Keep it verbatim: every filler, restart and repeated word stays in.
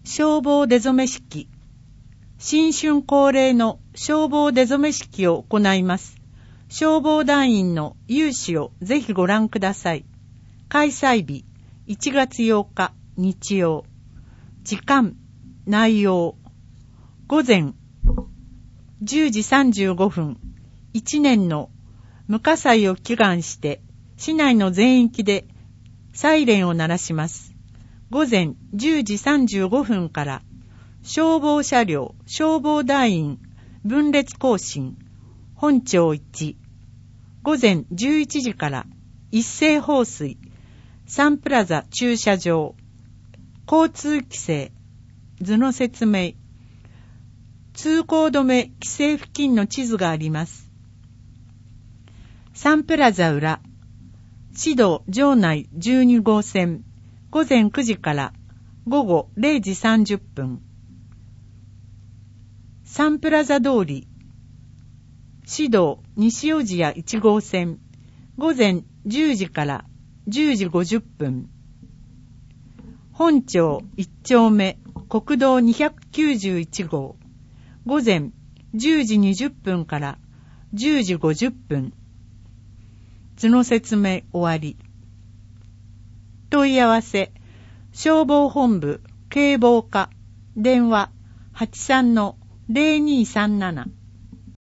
消防出初式。新春恒例の消防出初式を行います。消防団員の有志をぜひご覧ください。開催日いちがつようか日曜。時間、内容。午前じゅうじさんじゅうごふん、いちねんの無火災を祈願して市内の全域でサイレンを鳴らします。午前じゅうじさんじゅうごふんから消防車両、消防団員分列行進、本町いち。午前じゅういちじから一斉放水、サンプラザ駐車場、交通規制、図の説明、通行止め規制付近の地図があります。サンプラザ裏、市道場内じゅうにごうせん、午前くじから午後れいじさんじゅっぷん。サンプラザ通り、市道西小千谷いちごうせん、午前じゅうじからじゅうじごじゅっぷん。本町いっちょうめ国道にひゃくきゅうじゅういちごう、午前じゅうじにじゅっぷんからじゅうじごじゅっぷん。図の説明終わり。問い合わせ、消防本部警防課、電話 はちさんのぜろにさんなな。